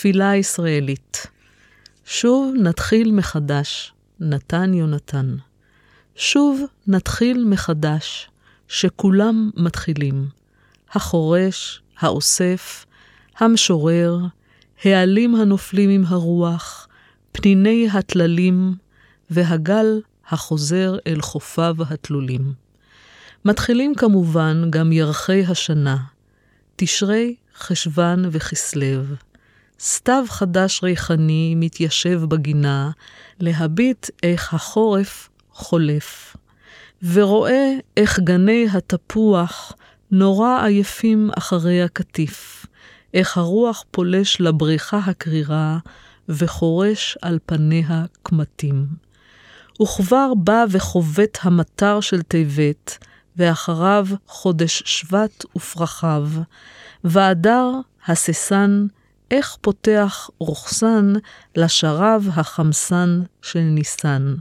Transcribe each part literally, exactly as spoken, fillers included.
תפילה ישראלית. שוב נתחיל מחדש, נתן יונתן. שוב נתחיל מחדש, שכולם מתחילים. החורש, האוסף, המשורר, העלים הנופלים עם הרוח, פניני התללים, והגל החוזר אל חופיו התלולים. מתחילים כמובן גם ירחי השנה, תשרי, חשבן וכסלב. סתיו חדש ריחני מתיישב בגינה, להביט איך החורף חולף. ורואה איך גני התפוח נורא עייפים אחרי הקטיף, איך הרוח פולש לבריכה הקרירה, וחורש על פניה קמטים. וכבר בא וחובט המטר של טבת, ואחריו חודש שבט ופרחיו, ואדר הססן, איך פותח רוחסן לשרב החמסן של ניסן.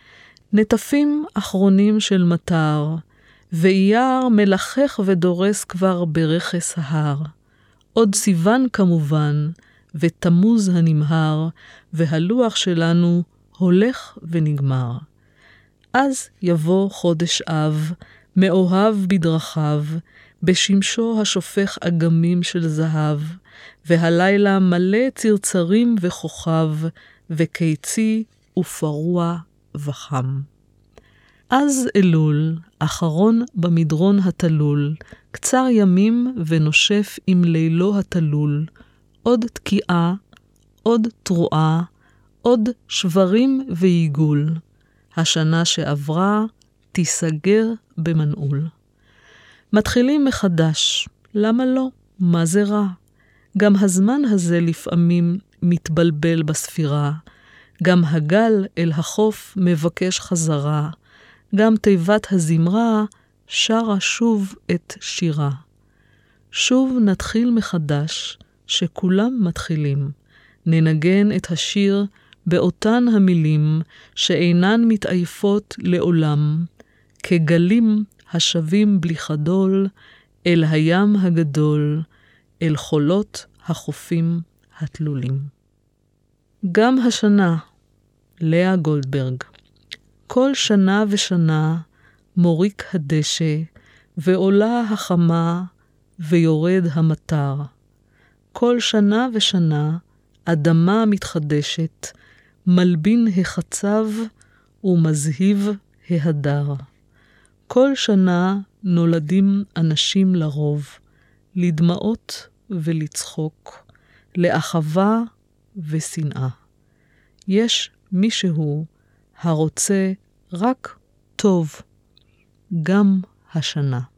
נטפים אחרונים של מטר, ואייר מלחך ודורס כבר ברכס ההר. עוד סיוון כמובן, ותמוז הנמהר, והלוח שלנו הולך ונגמר. אז יבוא חודש אב, מאוהב בדרכיו, בשמשו השופך אגמים של זהב, והלילה מלא צרצרים וכוכב, וקיצי ופרוע וחם. אז אלול, אחרון במדרון התלול, קצר ימים ונושף עם לילו התלול, עוד תקיעה, עוד תרועה, עוד שברים ועיגול. השנה שעברה תיסגר במנעול. מתחילים מחדש, למה לא? מה זה רע? גם הזמן הזה לפעמים מתבלבל בספירה, גם הגל אל החוף מבקש חזרה, גם תיבת הזמרה שרה שוב את שירה. שוב נתחיל מחדש, שכולם מתחילים, ננגן את השיר באותן המילים שאינן מתעייפות לעולם, כגלים השבים בלי חדול, אל הים הגדול, אל חולות החופים התלולים. גם השנה, לאה גולדברג. כל שנה ושנה מוריק הדשא, ועולה החמה, ויורד המטר. כל שנה ושנה אדמה מתחדשת, מלבין החצב ומזהיב ההדר. כל שנה נולדים אנשים לרוב, לדמעות ולצחוק, לאחווה ושנאה. יש מישהו הרוצה רק טוב, גם השנה.